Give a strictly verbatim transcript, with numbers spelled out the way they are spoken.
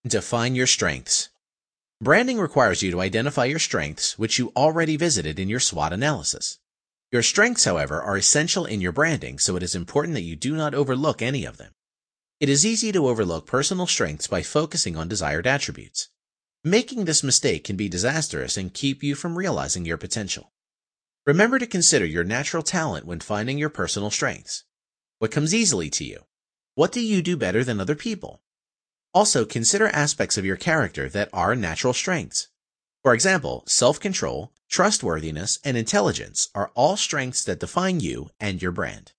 Define your strengths. Branding requires you to identify your strengths, which you already visited in your SWOT analysis. Your strengths, however, are essential in your branding, so it is important that you do not overlook any of them. It is easy to overlook personal strengths by focusing on desired attributes. Making this mistake can be disastrous and keep you from realizing your potential. Remember to consider your natural talent when finding your personal strengths. What comes easily to you? What do you do better than other people? Also, consider aspects of your character that are natural strengths. For example, self-control, trustworthiness, and intelligence are all strengths that define you and your brand.